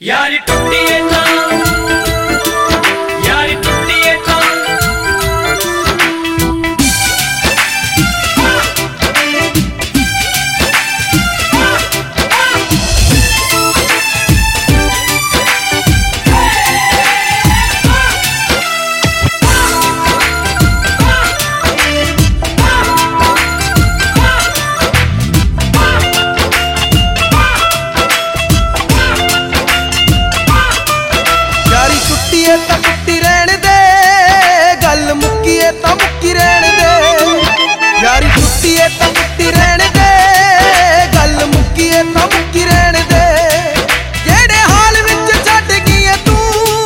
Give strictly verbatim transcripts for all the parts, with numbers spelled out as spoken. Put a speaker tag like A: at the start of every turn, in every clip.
A: यारी टुट्टी है ना, यारी टुट्टी है ना।
B: तां टुट्टी रहण दे, गल मुक्कीए तां मुक्की रहण दे। यारी टुट्टी है तां टुट्टी रहण दे, गल मुक्कीए तां मुक्की रहण दे। जेड़े हाल विच छड्ड गई है तू,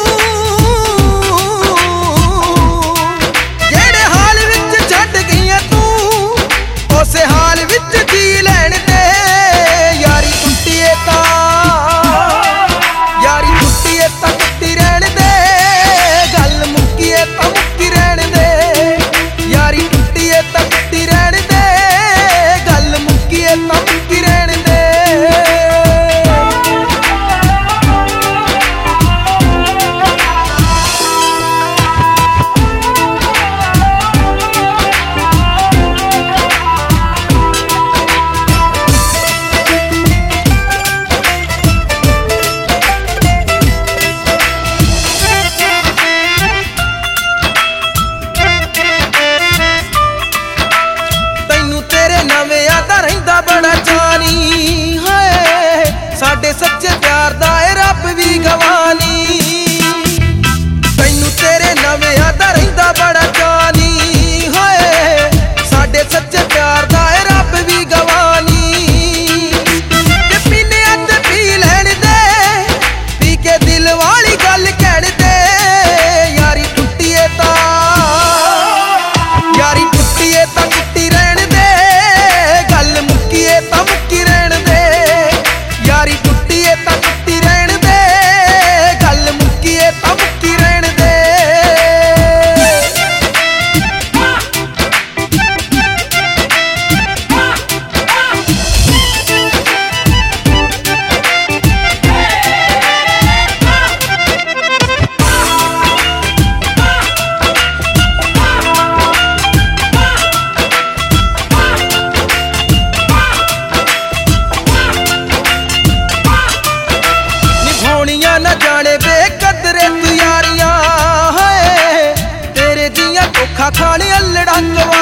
B: जेड़े हाल विच छड्ड गई है तू, उस हाल विच जी लैण दे। यारी टुट्टी है तां, यारी टुट्टी है तां टुट्टी रहण दे, गल मुक्कीए तां मुक्की रहण दे। यारी टुट्टी है तां टुट्टी रहण दे, गल मुक्कीए तां मुक्की रहण दे। बड़ा जानी है साडे सच्चे प्यार दा रब भी गवानी। तैनू तेरे नवें दा रहिंदा बड़ा जानी है साडे सच्चे प्यार दा रब भी गवानी। ते पीने अते पी लैण दे, पी के दिल वाली गल कहण दे। यारी टुट्टी है तां, यारी टुट्टी है तां टुट्टी रहण दे, गल मुक्कीए तां मुक्की रहण दे। यारी टुट्टी है तां टुट्टी रहण दे, गल मुक्कीए तां मुक्की रहण दे। न जाने बेकदरे तू यारियां है, तेरे जियां धोखा खाने अल्लड़ा।